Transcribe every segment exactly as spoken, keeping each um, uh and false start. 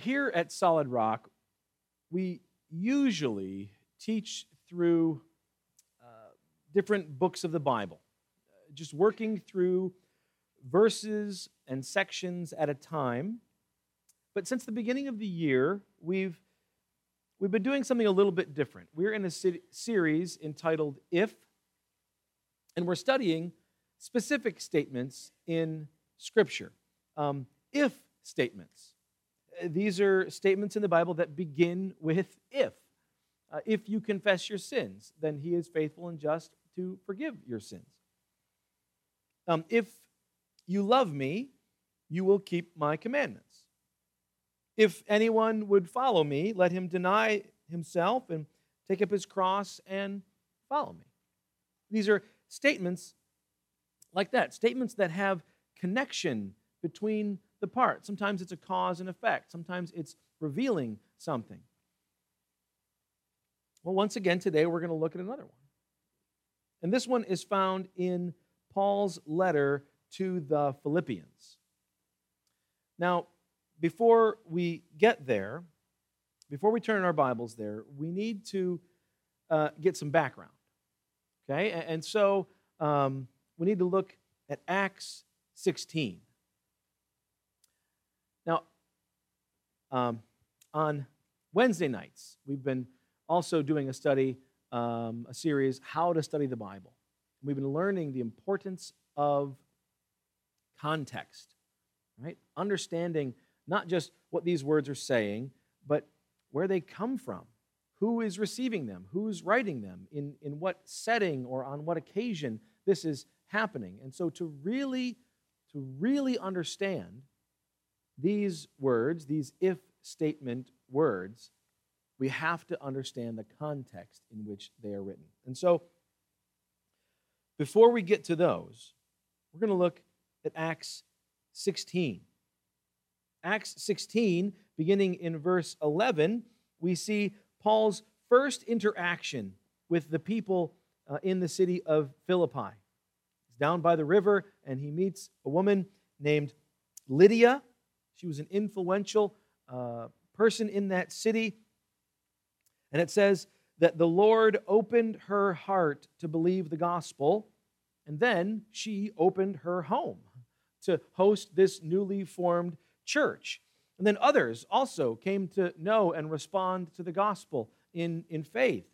here at Solid Rock, we usually teach through uh, different books of the Bible, just working through verses and sections at a time. But since the beginning of the year, we've we've been doing something a little bit different. We're in a se- series entitled If, and we're studying specific statements in Scripture. Um, if statements. These are statements in the Bible that begin with if. Uh, if you confess your sins, then He is faithful and just to forgive your sins. Um, if you love me, you will keep my commandments. If anyone would follow me, let him deny himself and take up his cross and follow me. These are statements like that, statements that have connection between the parts. Sometimes it's a cause and effect. Sometimes it's revealing something. Well, once again, today we're going to look at another one. And this one is found in Paul's letter to the Philippians. Now, before we get there, before we turn our Bibles there, we need to uh, get some background. Okay? And so um, we need to look at Acts sixteen. Now, um, on Wednesday nights, we've been also doing a study, um, a series, How to Study the Bible. We've been learning the importance of context, right? Understanding not just what these words are saying, but where they come from, who is receiving them, who's writing them, in, in what setting or on what occasion this is happening. And so to really, to really understand these words, these if statement words, we have to understand the context in which they are written. And so, before we get to those, we're going to look at Acts sixteen. Acts sixteen, beginning in verse eleven, we see Paul's first interaction with the people uh, in the city of Philippi. He's down by the river, and he meets a woman named Lydia. She was an influential uh, person in that city. And it says that the Lord opened her heart to believe the gospel, and then she opened her home to host this newly formed church. And then others also came to know and respond to the gospel in, in faith.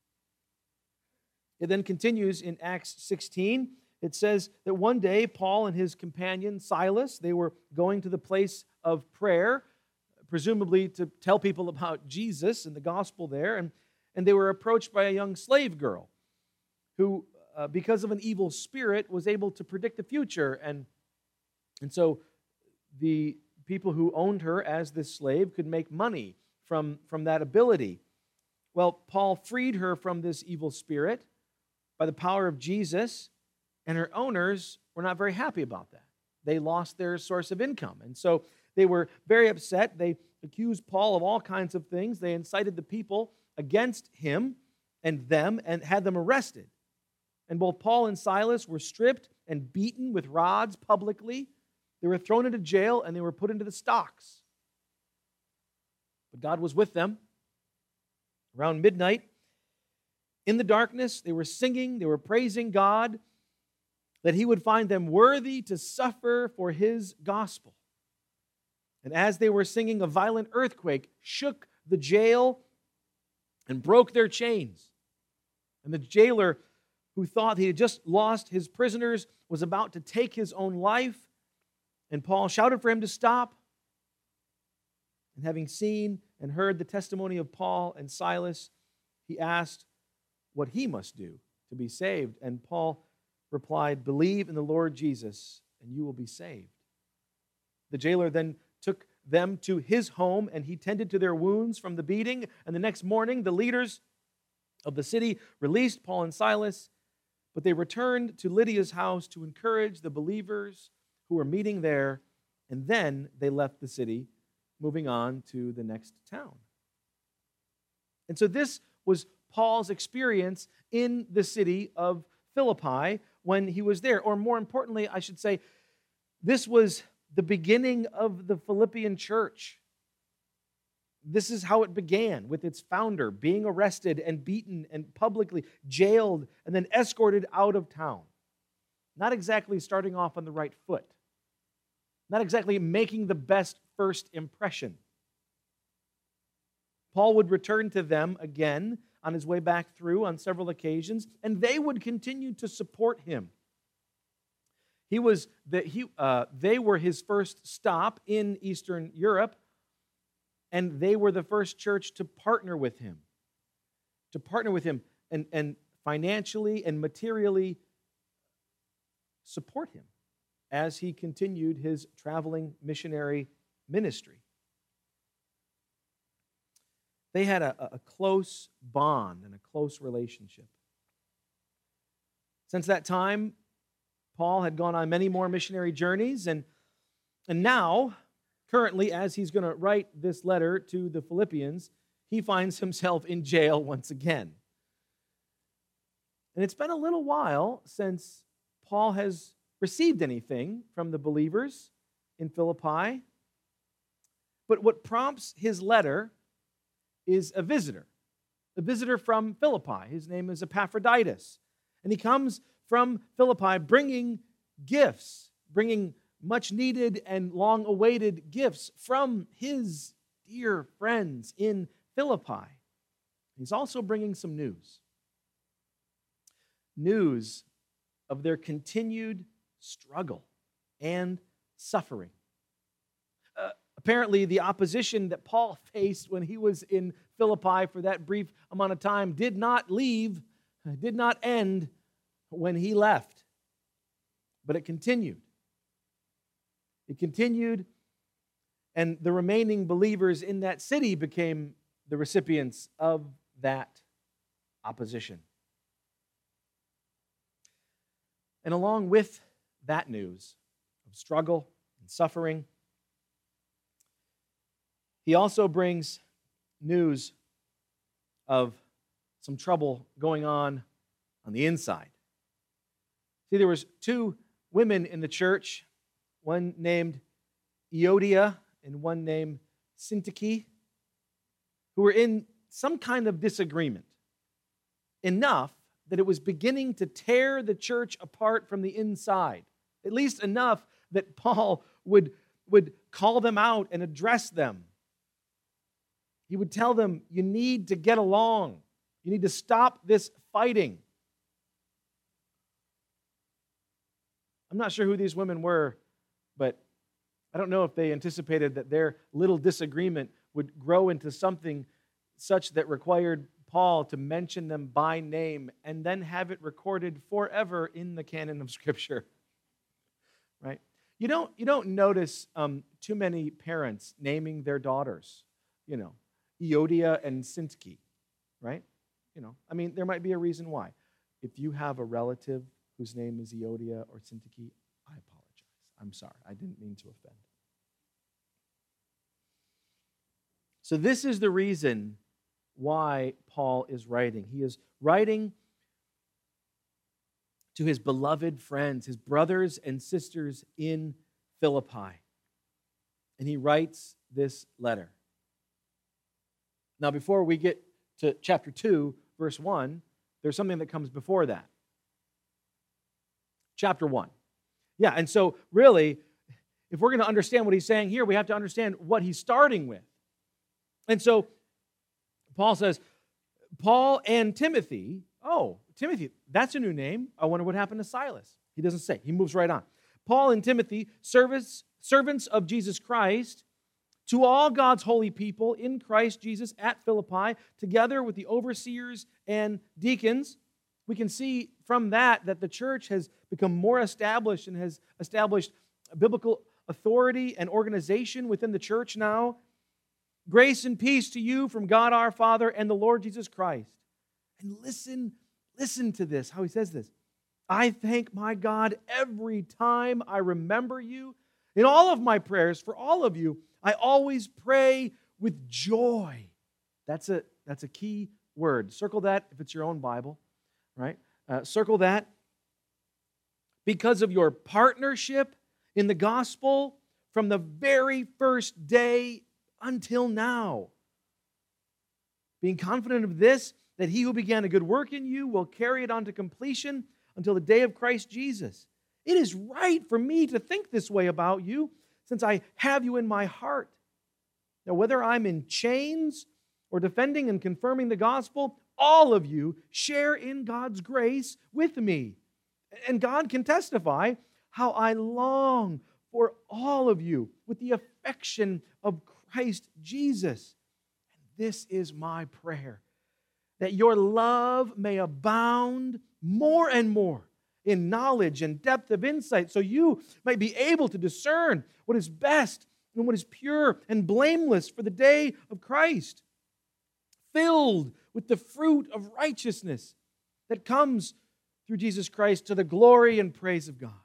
It then continues in Acts sixteen. It says that one day Paul and his companion Silas, they were going to the place of prayer, presumably to tell people about Jesus and the gospel there, and, and they were approached by a young slave girl who, uh, because of an evil spirit, was able to predict the future. And, and so the people who owned her as this slave could make money from, from that ability. Well, Paul freed her from this evil spirit by the power of Jesus, and her owners were not very happy about that. They lost their source of income. And so they were very upset. They accused Paul of all kinds of things. They incited the people against him and them and had them arrested. And both Paul and Silas were stripped and beaten with rods publicly. They were thrown into jail and they were put into the stocks. But God was with them. Around midnight, in the darkness, they were singing, they were praising God, that He would find them worthy to suffer for His gospel. And as they were singing, a violent earthquake shook the jail and broke their chains. And the jailer, who thought he had just lost his prisoners, was about to take his own life. And Paul shouted for him to stop. And having seen and heard the testimony of Paul and Silas, he asked what he must do to be saved. And Paul replied, "Believe in the Lord Jesus, and you will be saved." The jailer then took them to his home, and he tended to their wounds from the beating. And the next morning, the leaders of the city released Paul and Silas, but they returned to Lydia's house to encourage the believers who were meeting there, and then they left the city, moving on to the next town. And so this was Paul's experience in the city of Philippi when he was there. Or more importantly, I should say, this was the beginning of the Philippian church. this is how it began, with its founder being arrested and beaten and publicly jailed and then escorted out of town. Not exactly starting off on the right foot. Not exactly making the best first impression. Paul would return to them again on his way back through on several occasions, and they would continue to support him. He was the, he, uh, they were his first stop in Eastern Europe, and they were the first church to partner with him, to partner with him and, and financially and materially support him as he continued his traveling missionary ministry. They had a, a close bond and a close relationship. Since that time, Paul had gone on many more missionary journeys, and, and now, currently, as he's going to write this letter to the Philippians, he finds himself in jail once again. And it's been a little while since Paul has received anything from the believers in Philippi. But what prompts his letter is a visitor, a visitor from Philippi. His name is Epaphroditus. And he comes from Philippi bringing gifts, bringing much needed and long awaited gifts from his dear friends in Philippi. He's also bringing some news. News of their continued struggle and suffering. Uh, apparently, the opposition that Paul faced when he was in Philippi for that brief amount of time did not leave, did not end when he left, but it continued. It continued, and the remaining believers in that city became the recipients of that opposition. And along with that news of struggle and suffering, he also brings news of some trouble going on on the inside. See, there was two women in the church, one named Euodia and one named Syntyche, who were in some kind of disagreement, enough that it was beginning to tear the church apart from the inside, at least enough that Paul would, would call them out and address them. He would tell them, you need to get along. You need to stop this fighting. I'm not sure who these women were, but I don't know if they anticipated that their little disagreement would grow into something such that required Paul to mention them by name and then have it recorded forever in the canon of Scripture. Right? You don't, you don't notice um, too many parents naming their daughters, you know, Euodia and Syntyche, right? You know, I mean, there might be a reason why. If you have a relative whose name is Euodia or Syntyche, I apologize. I'm sorry. I didn't mean to offend. So this is the reason why Paul is writing. He is writing to his beloved friends, his brothers and sisters in Philippi. And he writes this letter. Now, before we get to chapter two, verse one, there's something that comes before that. Chapter one. Yeah, and so really, if we're going to understand what he's saying here, we have to understand what he's starting with. And so, Paul says, Paul and Timothy, oh, Timothy, that's a new name. I wonder what happened to Silas. He doesn't say. He moves right on. Paul and Timothy, servants, servants of Jesus Christ, to all God's holy people in Christ Jesus at Philippi, together with the overseers and deacons. We can see from that that the church has become more established and has established biblical authority and organization within the church now. Grace and peace to you from God our Father and the Lord Jesus Christ. And listen, listen to this, how he says this. I thank my God every time I remember you. In all of my prayers for all of you, I always pray with joy. That's a, that's a key word. Circle that if it's your own Bible, right? Uh, circle that. Because of your partnership in the gospel from the very first day until now. being confident of this, that he who began a good work in you will carry it on to completion until the day of Christ Jesus. It is right for me to think this way about you, since I have you in my heart. Now, whether I'm in chains or defending and confirming the gospel, all of you share in God's grace with me. And God can testify how I long for all of you with the affection of Christ Jesus. And this is my prayer, that your love may abound more and more in knowledge and depth of insight, so you might be able to discern what is best and what is pure and blameless for the day of Christ, filled with the fruit of righteousness that comes through Jesus Christ to the glory and praise of God.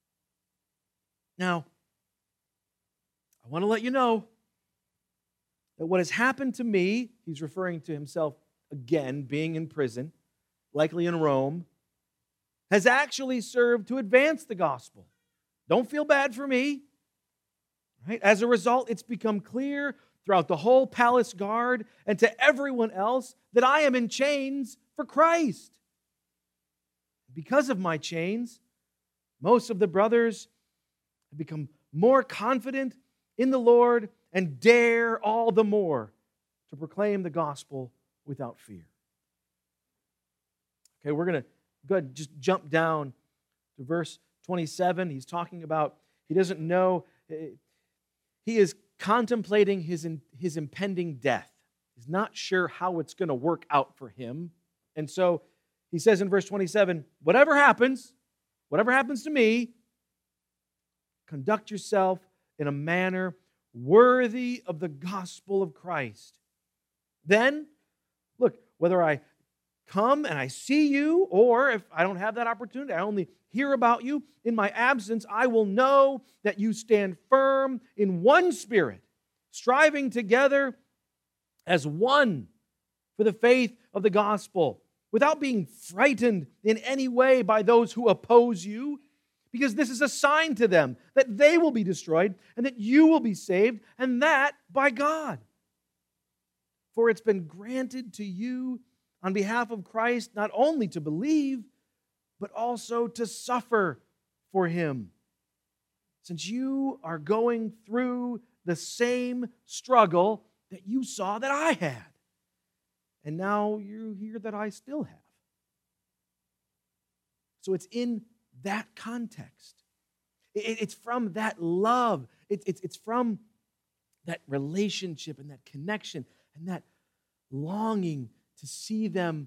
Now, I want to let you know that what has happened to me, he's referring to himself again, being in prison, likely in Rome, has actually served to advance the gospel. Don't feel bad for me. Right? As a result, it's become clear throughout the whole palace guard and to everyone else that I am in chains for Christ. Because of my chains, most of the brothers have become more confident in the Lord and dare all the more to proclaim the gospel without fear. Okay, we're going to go ahead and just jump down to verse twenty-seven. He's talking about, he doesn't know, he is contemplating his, his impending death. He's not sure how it's going to work out for him. And so he says in verse twenty-seven, whatever happens, whatever happens to me, conduct yourself in a manner worthy of the gospel of Christ. Then, look, whether I come and I see you, or if I don't have that opportunity, I only hear about you, in my absence, I will know that you stand firm in one spirit, striving together as one for the faith of the gospel, without being frightened in any way by those who oppose you, because this is a sign to them that they will be destroyed and that you will be saved, and that by God. For it's been granted to you on behalf of Christ not only to believe, but also to suffer for Him, since you are going through the same struggle that you saw that I had, and now you hear that I still have. So it's in that context. It's from that love. It's from that relationship and that connection and that longing to see them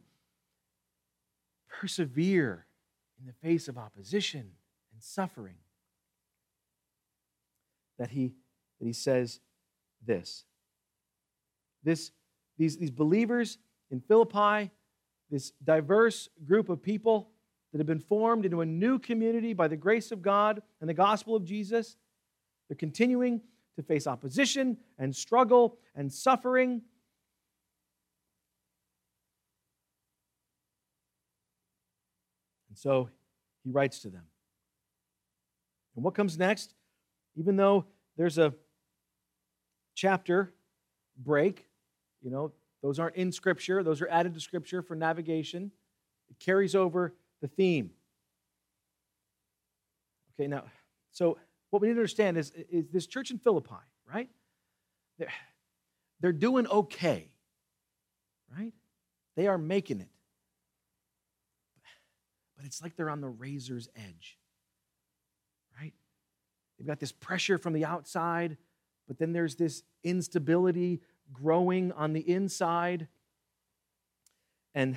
persevere in the face of opposition and suffering, that he, that he says this. This these, these believers in Philippi, this diverse group of people that have been formed into a new community by the grace of God and the gospel of Jesus, they're continuing to face opposition and struggle and suffering. And so he writes to them. And what comes next, even though there's a chapter break, you know, those aren't in Scripture, those are added to Scripture for navigation, it carries over the theme. Okay, now, so what we need to understand is, is this church in Philippi, right? They're, they're doing okay, right? They are making it. But it's like they're on the razor's edge, right? They've got this pressure from the outside, but then there's this instability growing on the inside. And,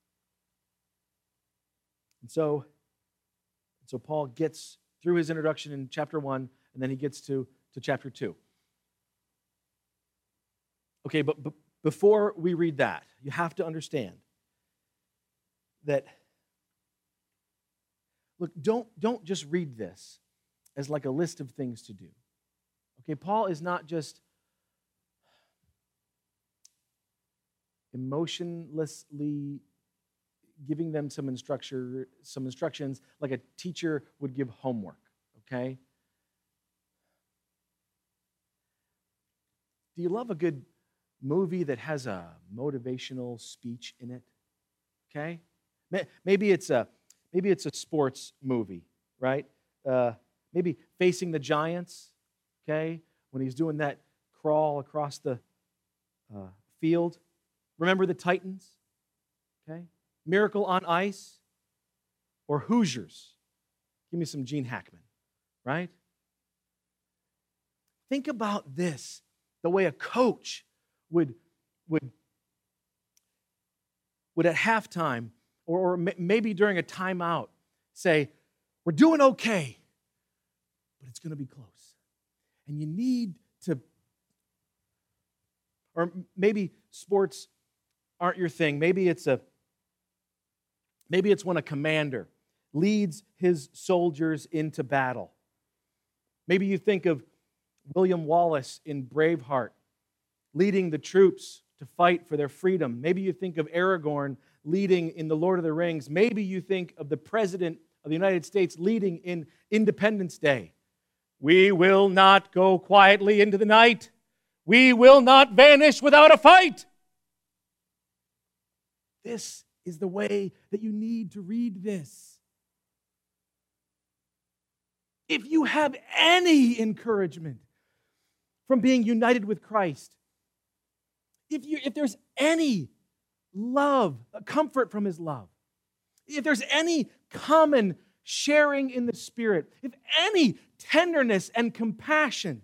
and so, so Paul gets through his introduction in chapter one, and then he gets to, to chapter two. Okay, but, but before we read that, you have to understand that, look, don't, don't just read this as like a list of things to do. Okay, Paul is not just emotionlessly giving them some instruction, some instructions like a teacher would give homework, okay? Do you love a good movie that has a motivational speech in it, okay? Maybe it's a, maybe it's a sports movie, right? Uh, maybe Facing the Giants, okay? When he's doing that crawl across the uh, field. Remember the Titans, okay? Miracle on Ice, or Hoosiers. Give me some Gene Hackman, right? Think about this, the way a coach would, would, would at halftime or, or maybe during a timeout say, we're doing okay, but it's going to be close. And you need to, or maybe sports aren't your thing. Maybe it's a, maybe it's when a commander leads his soldiers into battle. Maybe you think of William Wallace in Braveheart, leading the troops to fight for their freedom. Maybe you think of Aragorn leading in The Lord of the Rings. Maybe you think of the President of the United States leading in Independence Day. We will not go quietly into the night. We will not vanish without a fight. This is the way that you need to read this. If you have any encouragement from being united with Christ, if you if there's any love, comfort from His love, if there's any common sharing in the Spirit, if any tenderness and compassion,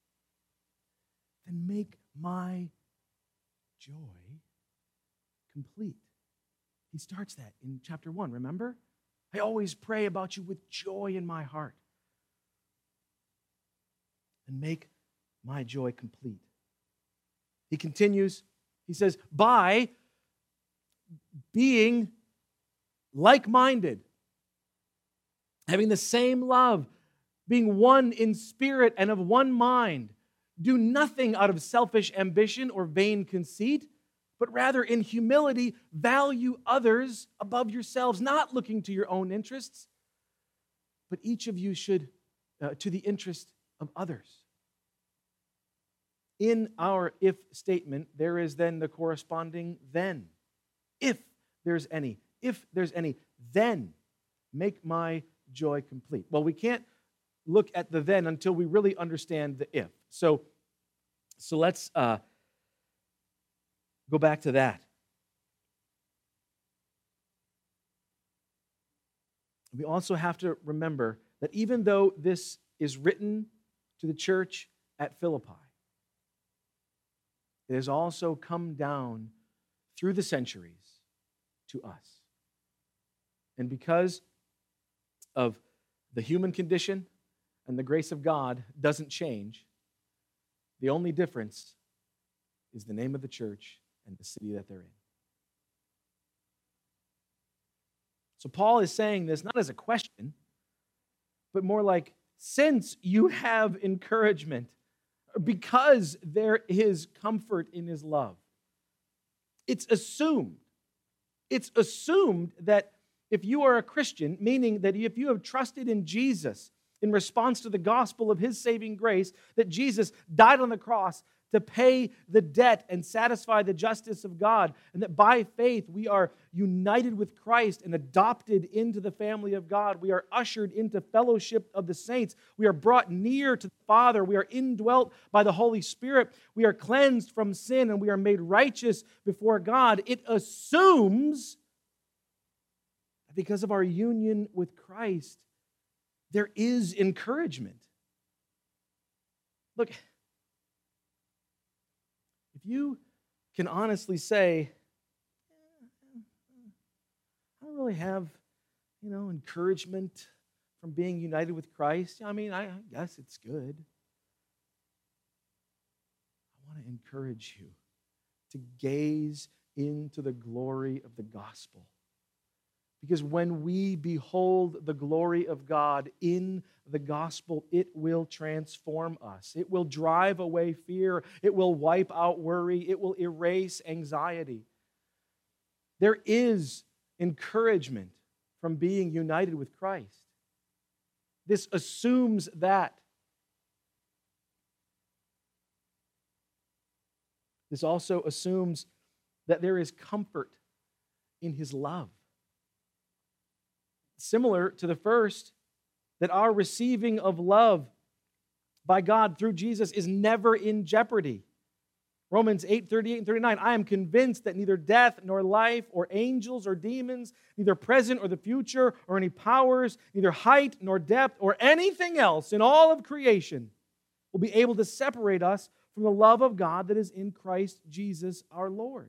then make my joy complete. He starts that in chapter one, remember? I always pray about you with joy in my heart. And make my joy complete. He continues, he says, by being like-minded, having the same love, being one in spirit and of one mind, do nothing out of selfish ambition or vain conceit, but rather in humility value others above yourselves, not looking to your own interests, but each of you should, uh, to the interest of others. In our if statement, there is then the corresponding then. If there's any, if there's any, then make my joy complete. Well, we can't look at the then until we really understand the if. So, so let's uh, go back to that. We also have to remember that even though this is written to the church at Philippi, it has also come down through the centuries to us. And because of the human condition and the grace of God doesn't change, the only difference is the name of the church and the city that they're in. So Paul is saying this not as a question, but more like, since you have encouragement, because there is comfort in His love, it's assumed, it's assumed that if you are a Christian, meaning that if you have trusted in Jesus in response to the gospel of His saving grace, that Jesus died on the cross to pay the debt and satisfy the justice of God, and that by faith we are united with Christ and adopted into the family of God. We are ushered into fellowship of the saints. We are brought near to the Father. We are indwelt by the Holy Spirit. We are cleansed from sin, and we are made righteous before God. It assumes that because of our union with Christ, there is encouragement. Look, if you can honestly say, I don't really have, you know, encouragement from being united with Christ. I mean, I guess it's good. I want to encourage you to gaze into the glory of the gospel. Because when we behold the glory of God in the gospel, it will transform us. It will drive away fear. It will wipe out worry. It will erase anxiety. There is encouragement from being united with Christ. This assumes that. This also assumes that there is comfort in his love. Similar to the first, that our receiving of love by God through Jesus is never in jeopardy. Romans eight, thirty-eight and thirty-nine, I am convinced that neither death nor life or angels or demons, neither present or the future or any powers, neither height nor depth or anything else in all of creation will be able to separate us from the love of God that is in Christ Jesus our Lord.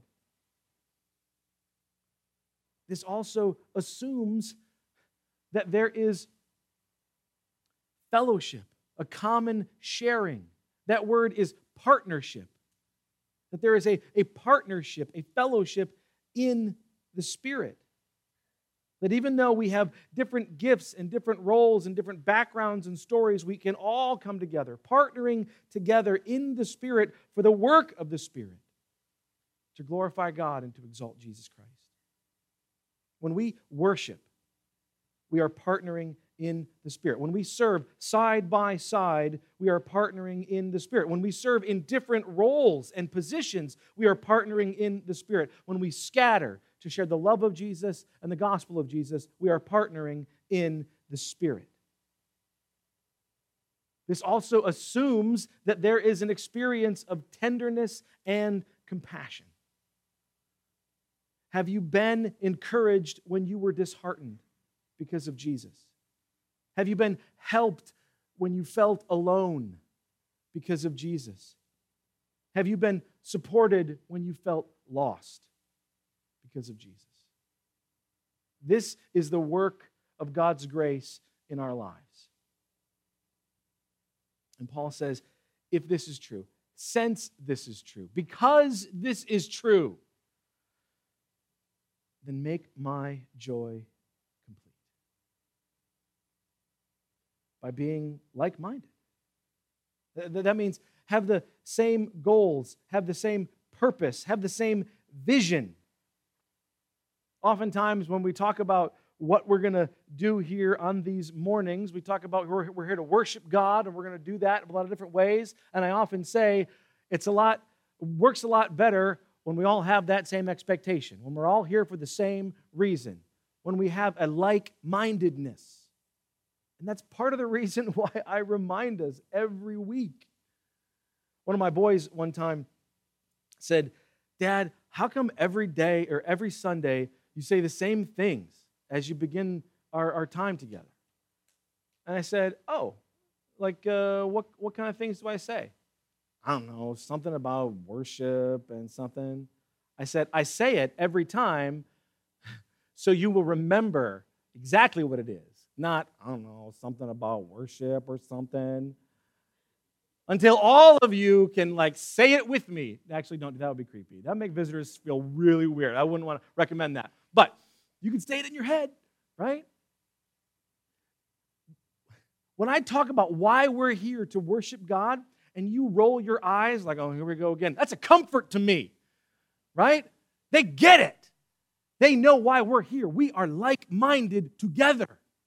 This also assumes that there is fellowship, a common sharing. That word is partnership. That there is a, a partnership, a fellowship in the Spirit. That even though we have different gifts and different roles and different backgrounds and stories, we can all come together, partnering together in the Spirit for the work of the Spirit to glorify God and to exalt Jesus Christ. When we worship, we are partnering in the Spirit. When we serve side by side, we are partnering in the Spirit. When we serve in different roles and positions, we are partnering in the Spirit. When we scatter to share the love of Jesus and the gospel of Jesus, we are partnering in the Spirit. This also assumes that there is an experience of tenderness and compassion. Have you been encouraged when you were disheartened because of Jesus? Have you been helped when you felt alone because of Jesus? Have you been supported when you felt lost because of Jesus? This is the work of God's grace in our lives. And Paul says, if this is true, since this is true, because this is true, then make my joy complete by being like-minded. That means have the same goals, have the same purpose, have the same vision. Oftentimes when we talk about what we're going to do here on these mornings, we talk about we're, we're here to worship God, and we're going to do that in a lot of different ways. And I often say it's a lot, works a lot better when we all have that same expectation, when we're all here for the same reason, when we have a like-mindedness. And that's part of the reason why I remind us every week. One of my boys one time said, Dad, how come every day or every Sunday you say the same things as you begin our, our time together? And I said, oh, like uh, what, what kind of things do I say? I don't know, something about worship and something. I said, I say it every time so you will remember exactly what it is. Not, I don't know, something about worship or something. Until all of you can like say it with me. Actually, don't, that would be creepy. That would make visitors feel really weird. I wouldn't want to recommend that. But you can say it in your head, right? When I talk about why we're here to worship God, and you roll your eyes like, oh, here we go again. That's a comfort to me, right? They get it. They know why we're here. We are like-minded together.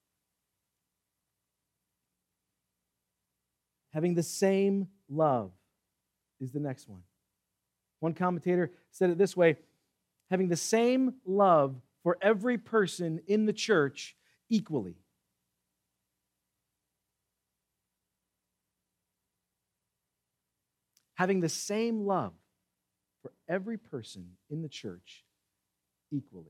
Having the same love is the next one. One commentator said it this way, having the same love for every person in the church equally. Having the same love for every person in the church equally.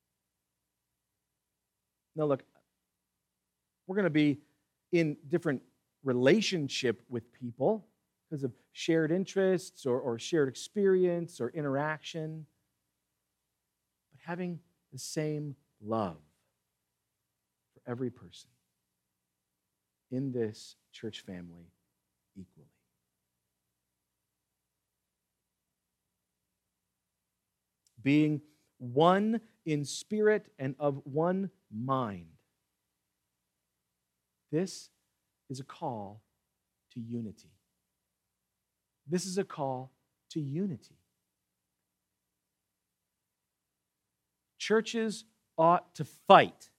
Now look, we're going to be in different relationship with people because of shared interests or, or shared experience or interaction. But having the same love for every person in this church family equally. Being one in spirit and of one mind. This is a call to unity. This is a call to unity. Churches ought to fight.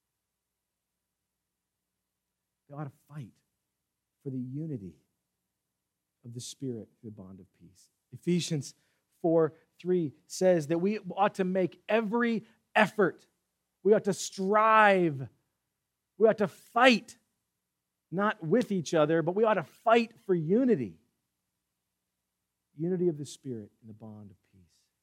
They ought to fight for the unity of the Spirit, the bond of peace. Ephesians four three says that we ought to make every effort. We ought to strive. We ought to fight, not with each other, but we ought to fight for unity. Unity of the Spirit in the bond of peace.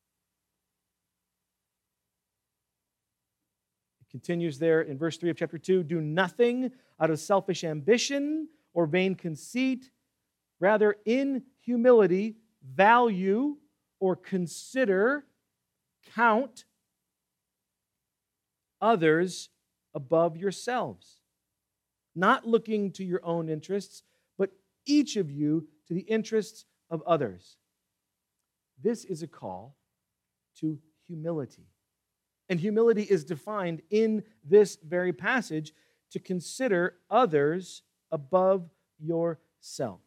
It continues there in verse three of chapter two, do nothing out of selfish ambition or vain conceit. Rather, in humility, value or consider, count others above yourselves, not looking to your own interests, but each of you to the interests of others. This is a call to humility. And humility is defined in this very passage to consider others above yourself.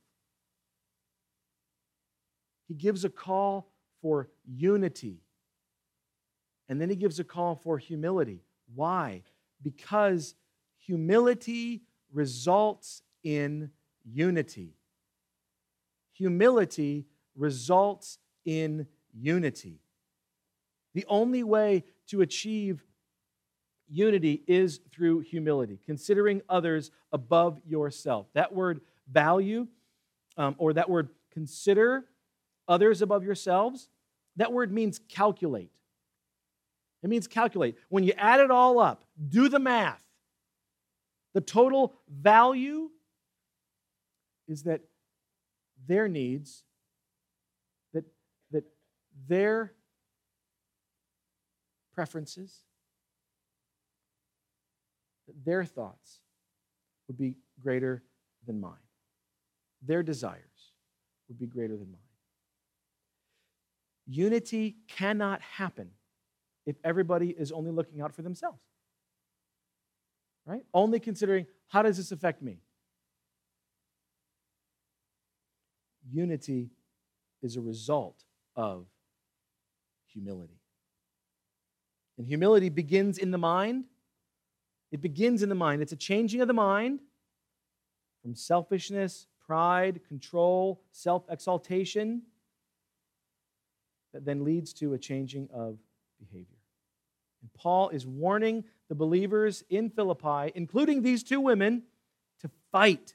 He gives a call for unity. And then he gives a call for humility. Why? Because humility results in unity. Humility results in unity. The only way to achieve unity is through humility, considering others above yourself. That word value, um, or that word consider others above yourselves, that word means calculate. It means calculate. When you add it all up, do the math. The total value is that their needs, that, that their preferences, that their thoughts would be greater than mine. Their desires would be greater than mine. Unity cannot happen if everybody is only looking out for themselves. Right? Only considering, how does this affect me? Unity is a result of humility. And humility begins in the mind. It begins in the mind. It's a changing of the mind from selfishness, pride, control, self-exaltation that then leads to a changing of behavior. And Paul is warning the believers in Philippi, including these two women, to fight,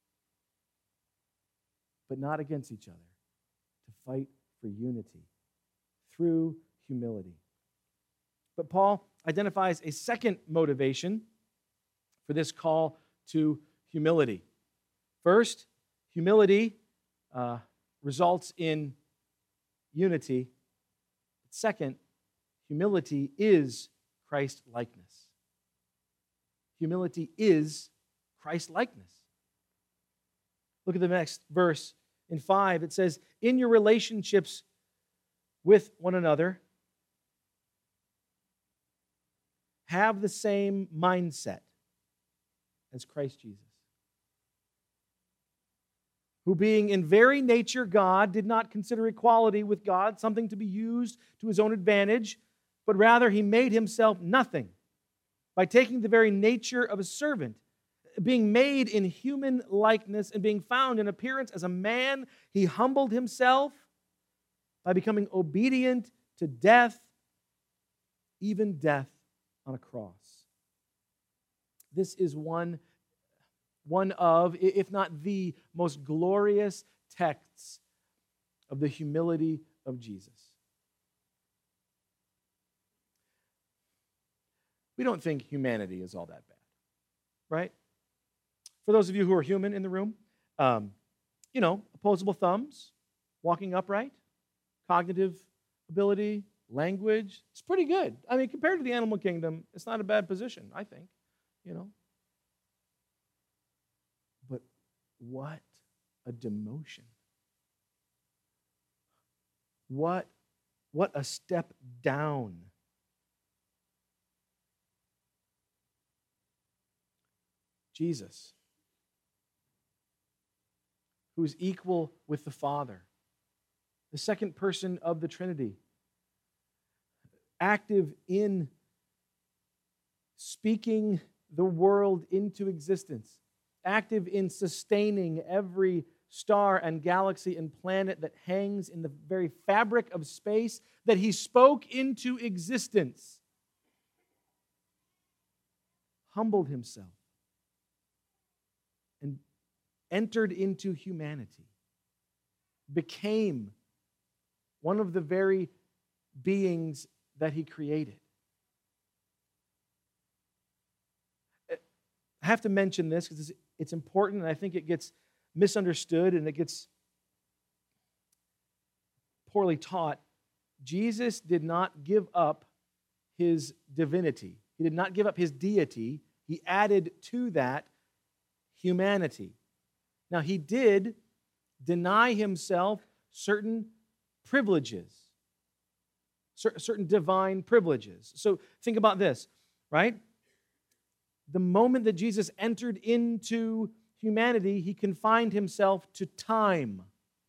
but not against each other, to fight for unity through humility. But Paul identifies a second motivation for this call to humility. First, humility uh, results in unity. Second, humility is Christ-likeness. Humility is Christ-likeness. Look at the next verse. In five, it says, in your relationships with one another, have the same mindset as Christ Jesus, who being in very nature God, did not consider equality with God something to be used to his own advantage, but rather he made himself nothing by taking the very nature of a servant, being made in human likeness and being found in appearance as a man, he humbled himself by becoming obedient to death, even death on a cross. This is one, one of, if not the most glorious texts of the humility of Jesus. We don't think humanity is all that bad, right? For those of you who are human in the room, um, you know, opposable thumbs, walking upright, cognitive ability, language, it's pretty good. I mean, compared to the animal kingdom, it's not a bad position, I think, you know. But what a demotion. What, what a step down. Jesus, who is equal with the Father, the second person of the Trinity, active in speaking the world into existence, active in sustaining every star and galaxy and planet that hangs in the very fabric of space that he spoke into existence, humbled himself, and entered into humanity, became one of the very beings that he created. I have to mention this because it's important, and I think it gets misunderstood and it gets poorly taught. Jesus did not give up his divinity. He did not give up his deity. He added to that humanity. Now, he did deny himself certain privileges, certain divine privileges. So think about this, right? The moment that Jesus entered into humanity, he confined himself to time.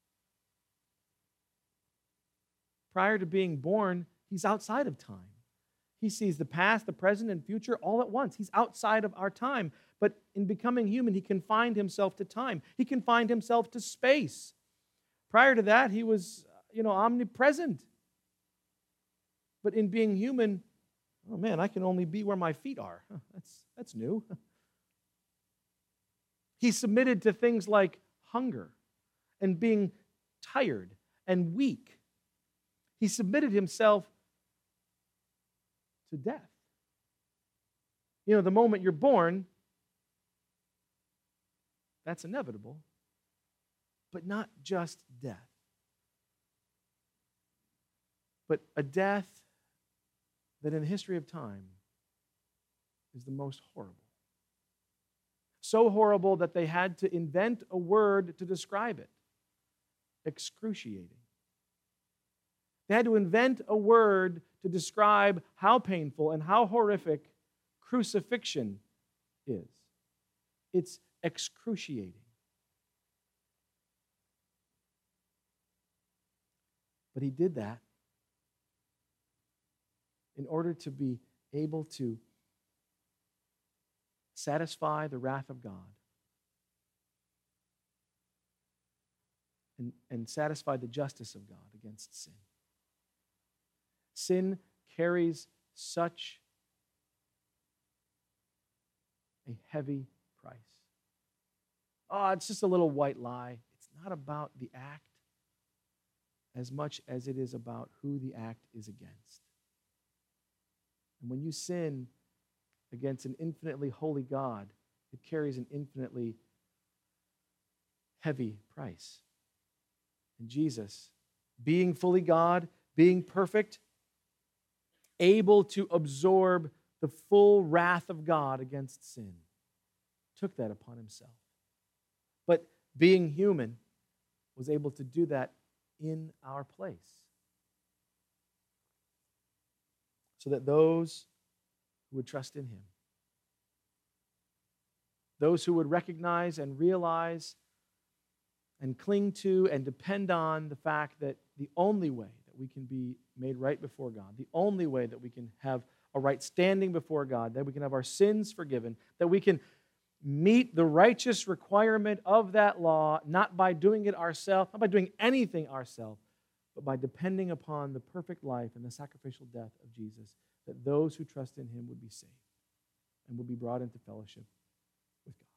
Prior to being born, he's outside of time. He sees the past, the present, and future all at once. He's outside of our time. But in becoming human, he confined himself to time. He confined himself to space. Prior to that, he was, you know, omnipresent. But in being human, oh man, I can only be where my feet are. Huh, that's, that's new. He submitted to things like hunger and being tired and weak. He submitted himself to death. You know, the moment you're born, that's inevitable, but not just death, but a death that in the history of time is the most horrible. So horrible that they had to invent a word to describe it: excruciating. They had to invent a word to describe how painful and how horrific crucifixion is. It's excruciating. But he did that in order to be able to satisfy the wrath of God and, and satisfy the justice of God against sin. Sin carries such a heavy price. Oh, it's just a little white lie. It's not about the act as much as it is about who the act is against. And when you sin against an infinitely holy God, it carries an infinitely heavy price. And Jesus, being fully God, being perfect, able to absorb the full wrath of God against sin, took that upon himself. But being human, was able to do that in our place, so that those who would trust in him, those who would recognize and realize and cling to and depend on the fact that the only way that we can be made right before God, the only way that we can have a right standing before God, that we can have our sins forgiven, that we can meet the righteous requirement of that law, not by doing it ourselves, not by doing anything ourselves, but by depending upon the perfect life and the sacrificial death of Jesus, that those who trust in him would be saved and would be brought into fellowship with God.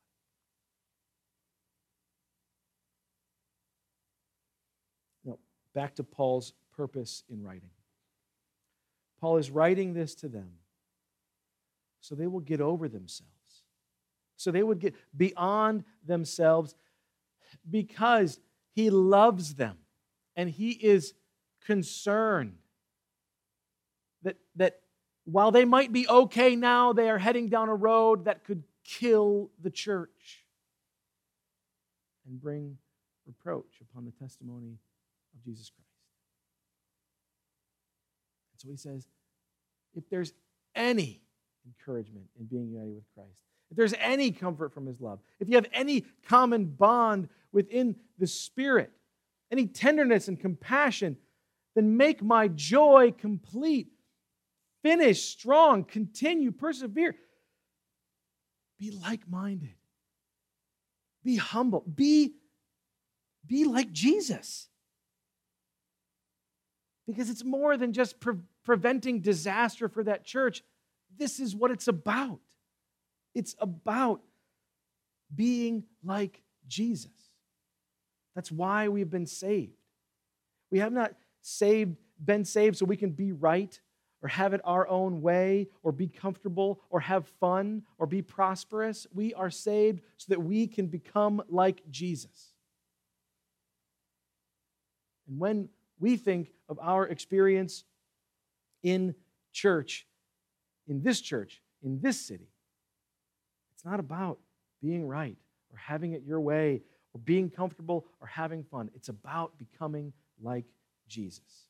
Now, back to Paul's purpose in writing. Paul is writing this to them so they will get over themselves, so they would get beyond themselves, because he loves them and he is concerned that, that while they might be okay now, they are heading down a road that could kill the church and bring reproach upon the testimony of Jesus Christ. And so he says, if there's any encouragement in being united with Christ, if there's any comfort from his love, if you have any common bond within the Spirit, any tenderness and compassion, then make my joy complete. Finish strong, continue, persevere. Be like-minded. Be humble. Be be like Jesus. Because it's more than just pre- preventing disaster for that church. This is what it's about. It's about being like Jesus. That's why we've been saved. We have not saved, been saved so we can be right or have it our own way or be comfortable or have fun or be prosperous. We are saved so that we can become like Jesus. And when we think of our experience in church, in this church, in this city, it's not about being right or having it your way or being comfortable or having fun. It's about becoming like Jesus.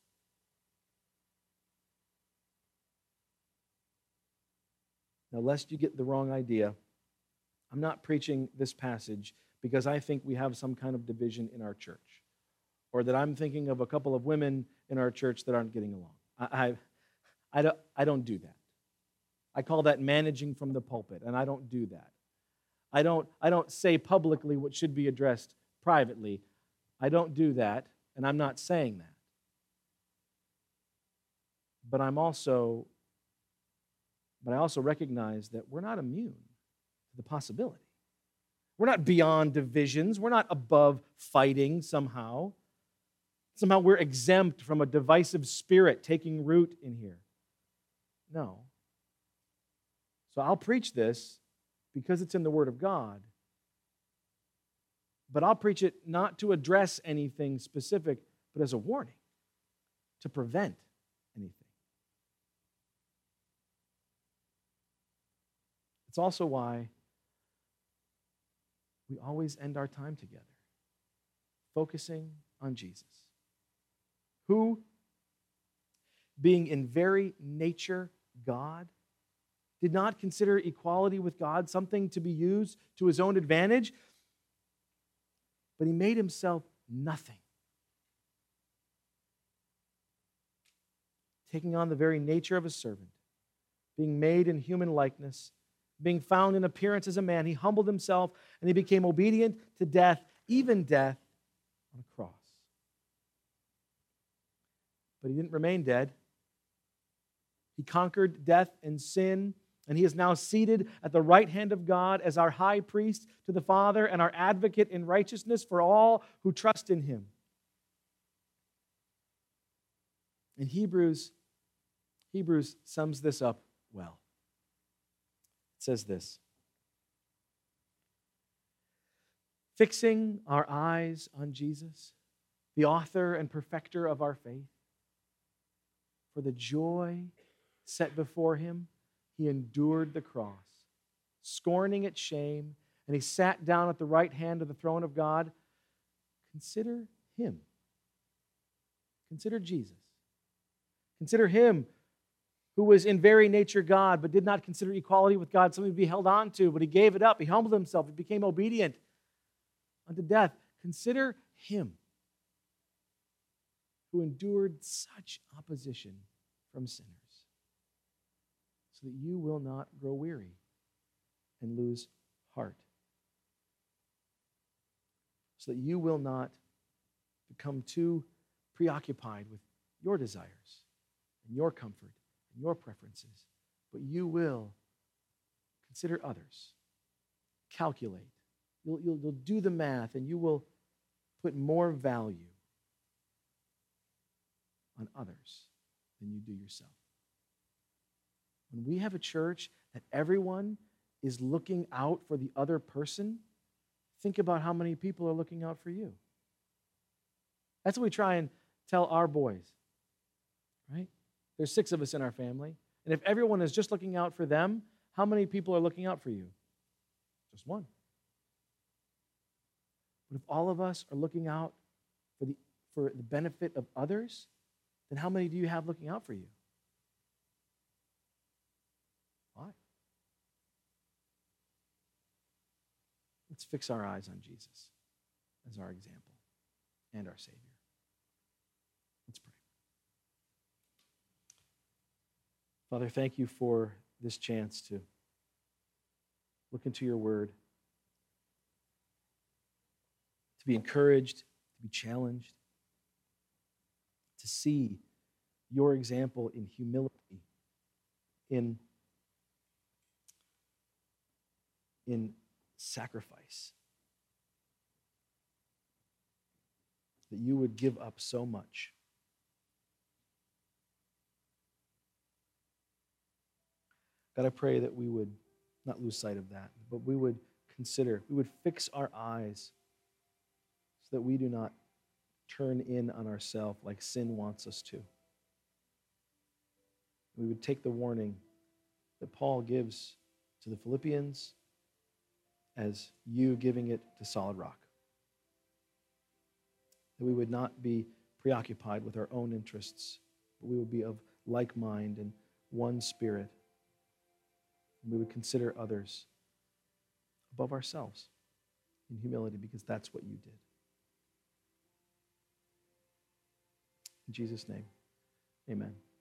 Now, lest you get the wrong idea, I'm not preaching this passage because I think we have some kind of division in our church, or that I'm thinking of a couple of women in our church that aren't getting along. I, I, I, don't, I don't do that. I call that managing from the pulpit, and I don't do that. I don't, I don't say publicly what should be addressed privately. I don't do that, and I'm not saying that. But I'm also, but I also recognize that we're not immune to the possibility. We're not beyond divisions. We're not above fighting somehow. Somehow we're exempt from a divisive spirit taking root in here. No. So I'll preach this because it's in the Word of God, but I'll preach it not to address anything specific, but as a warning, to prevent anything. It's also why we always end our time together, focusing on Jesus, who, being in very nature God, did not consider equality with God something to be used to his own advantage, but he made himself nothing, taking on the very nature of a servant, being made in human likeness, being found in appearance as a man. He humbled himself and he became obedient to death, even death on a cross. But he didn't remain dead. He conquered death and sin, and he is now seated at the right hand of God as our high priest to the Father and our advocate in righteousness for all who trust in him. And Hebrews, Hebrews sums this up well. It says this: fixing our eyes on Jesus, the author and perfecter of our faith, for the joy set before him, he endured the cross, scorning its shame, and he sat down at the right hand of the throne of God. Consider him. Consider Jesus. Consider him who was in very nature God, but did not consider equality with God something to be held on to, but he gave it up. He humbled himself. He became obedient unto death. Consider him who endured such opposition from sinners, so that you will not grow weary and lose heart, so that you will not become too preoccupied with your desires and your comfort and your preferences, but you will consider others, calculate. You'll, you'll, you'll do the math, and you will put more value on others than you do yourself. When we have a church that everyone is looking out for the other person, think about how many people are looking out for you. That's what we try and tell our boys, right? There's six of us in our family, and if everyone is just looking out for them, how many people are looking out for you? Just one. But if all of us are looking out for the, for the benefit of others, then how many do you have looking out for you? Why? Let's fix our eyes on Jesus as our example and our Savior. Let's pray. Father, thank you for this chance to look into your word, to be encouraged be challenged, to see your example in humility, in, in sacrifice, that you would give up so much. God, I pray that we would not lose sight of that, but we would consider, we would fix our eyes so that we do not turn in on ourselves like sin wants us to. We would take the warning that Paul gives to the Philippians as you giving it to Solid Rock. That we would not be preoccupied with our own interests, but we would be of like mind and one spirit. And we would consider others above ourselves in humility, because that's what you did. In Jesus' name, amen.